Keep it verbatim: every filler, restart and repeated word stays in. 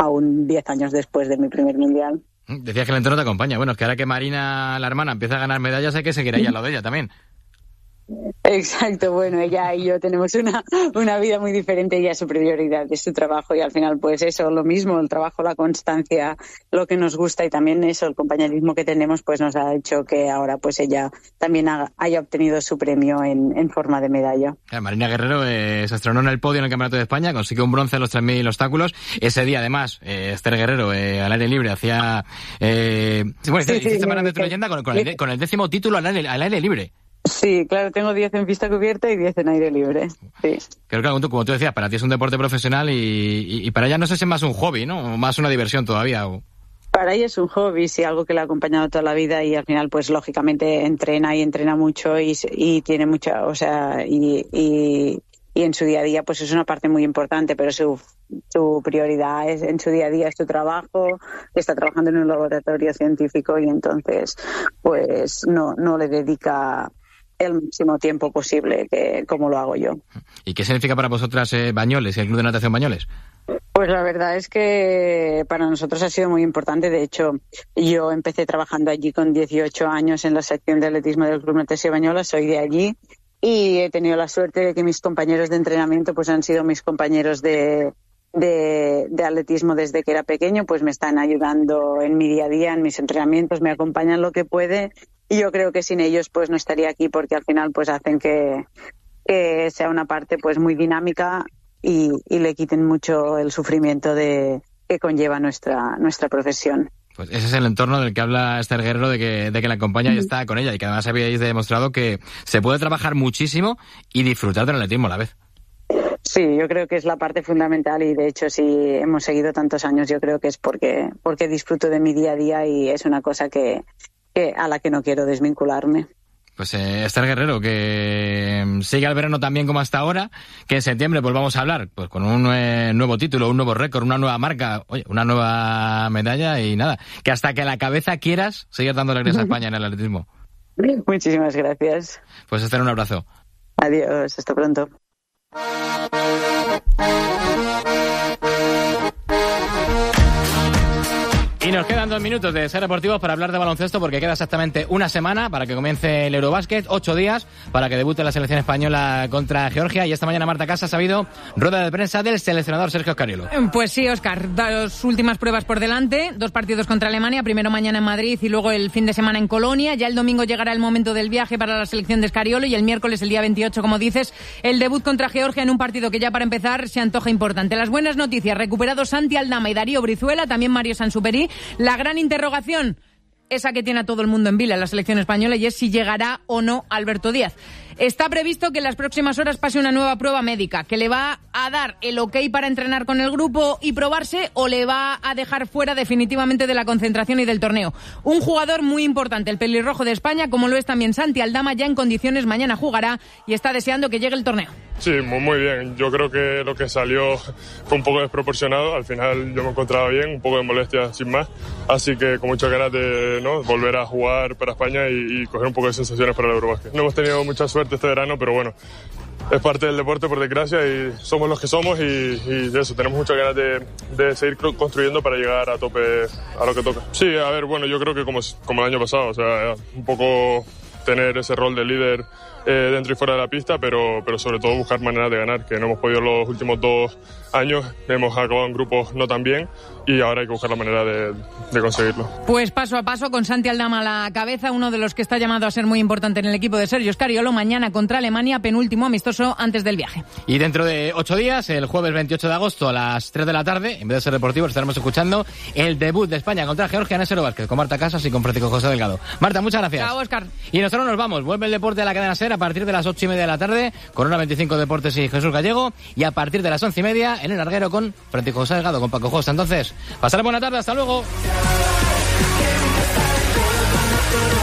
aún diez años después de mi primer mundial. Decías que el entorno te acompaña. Bueno, es que ahora que Marina, la hermana, empieza a ganar medallas, hay que seguir ahí al lado de ella también. Exacto, bueno, ella y yo tenemos una, una vida muy diferente. Ella, su prioridad es su trabajo y al final pues eso, lo mismo, el trabajo, la constancia, lo que nos gusta y también eso, el compañerismo que tenemos pues nos ha hecho que ahora pues ella también ha, haya obtenido su premio en, en forma de medalla. Marina Guerrero eh, se estrenó en el podio en el Campeonato de España, consiguió un bronce en los tres mil obstáculos. Ese día además eh, Esther Guerrero eh, al aire libre hacía eh, bueno, sí, hiciste sí, Semana de tu leyenda con, con, el, con el décimo título al aire, al aire libre. Sí, claro, tengo diez en pista cubierta y diez en aire libre, sí. Creo que, como tú decías, para ti es un deporte profesional y, y, y para ella no sé si es más un hobby, ¿no? O más una diversión todavía. O... Para ella es un hobby, sí, algo que le ha acompañado toda la vida y al final, pues lógicamente entrena y entrena mucho y, y tiene mucha, o sea, y, y, y en su día a día, pues es una parte muy importante, pero su, su prioridad es en su día a día es su trabajo, está trabajando en un laboratorio científico y entonces, pues no, no le dedica el máximo tiempo posible, que como lo hago yo. ¿Y qué significa para vosotras eh, Bañoles, el Club de Natación Bañoles? Pues la verdad es que para nosotros ha sido muy importante. De hecho, yo empecé trabajando allí con dieciocho años en la sección de atletismo del Club Natación Bañoles, soy de allí y he tenido la suerte de que mis compañeros de entrenamiento pues han sido mis compañeros de, de, de atletismo desde que era pequeño, pues me están ayudando en mi día a día, en mis entrenamientos, me acompañan lo que puede. Y yo creo que sin ellos pues no estaría aquí porque al final pues hacen que, que sea una parte pues muy dinámica y, y le quiten mucho el sufrimiento de que conlleva nuestra nuestra profesión. Pues ese es el entorno del que habla Esther Guerrero, de que, de que la acompaña y está con ella y que además habéis demostrado que se puede trabajar muchísimo y disfrutar del atletismo a la vez. Sí, yo creo que es la parte fundamental y de hecho si hemos seguido tantos años yo creo que es porque, porque disfruto de mi día a día y es una cosa que Que a la que no quiero desvincularme. Pues eh, Esther Guerrero, que sigue el verano también como hasta ahora, que en septiembre pues vamos a hablar pues con un eh, nuevo título, un nuevo récord, una nueva marca, oye, una nueva medalla y nada, que hasta que la cabeza quieras seguir dando alegrías a España en el atletismo. Muchísimas gracias. Pues Esther, un abrazo. Adiós, hasta pronto. Y nos quedan dos minutos de Ser Deportivos para hablar de baloncesto porque queda exactamente una semana para que comience el Eurobásquet, ocho días para que debute la selección española contra Georgia y esta mañana Marta Casas ha habido rueda de prensa del seleccionador Sergio Scariolo. Pues sí, Óscar, dos últimas pruebas por delante, dos partidos contra Alemania, primero mañana en Madrid y luego el fin de semana en Colonia. Ya el domingo llegará el momento del viaje para la selección de Scariolo y el miércoles, el día veintiocho, como dices, el debut contra Georgia en un partido que ya para empezar se antoja importante. Las buenas noticias, recuperados Santi Aldama y Darío Brizuela, también Mario Sansuperi. La gran interrogación, esa que tiene a todo el mundo en vila en la selección española, y es si llegará o no Alberto Díaz. Está previsto que en las próximas horas pase una nueva prueba médica que le va a dar el ok para entrenar con el grupo y probarse o le va a dejar fuera definitivamente de la concentración y del torneo. Un jugador muy importante, el pelirrojo de España, como lo es también Santi Aldama, ya en condiciones, mañana jugará y está deseando que llegue el torneo. Sí, muy, muy bien. Yo creo que lo que salió fue un poco desproporcionado. Al final yo me encontraba bien, un poco de molestia sin más. Así que con muchas ganas de ¿no? volver a jugar para España y, y coger un poco de sensaciones para el Eurobásquet. No hemos tenido mucha suerte este verano, pero bueno, es parte del deporte por desgracia y somos los que somos y, y eso, tenemos muchas ganas de, de seguir construyendo para llegar a tope a lo que toca. Sí, a ver, bueno, yo creo que como, como el año pasado, o sea, un poco tener ese rol de líder eh, dentro y fuera de la pista, pero, pero sobre todo buscar maneras de ganar, que no hemos podido los últimos dos años, hemos acabado en grupos no tan bien y ahora hay que buscar la manera de, de conseguirlo. Pues paso a paso, con Santi Aldama a la cabeza, uno de los que está llamado a ser muy importante en el equipo de Sergio Scariolo, mañana contra Alemania, penúltimo amistoso antes del viaje. Y dentro de ocho días, el jueves veintiocho de agosto a las tres de la tarde, en vez de Ser Deportivos, estaremos escuchando el debut de España contra Georgia en ese Eurobásquet con Marta Casas y con Francisco José Delgado. Marta, muchas gracias. Chao, Óscar. Y nosotros nos vamos. Vuelve el deporte de la cadena SER a partir de las ocho y media de la tarde con Hora veinticinco Deportes y Jesús Gallego, y a partir de las once y media en el larguero con Francisco José Delgado, con Paco Josta. Entonces, pasaré buena tarde, hasta luego.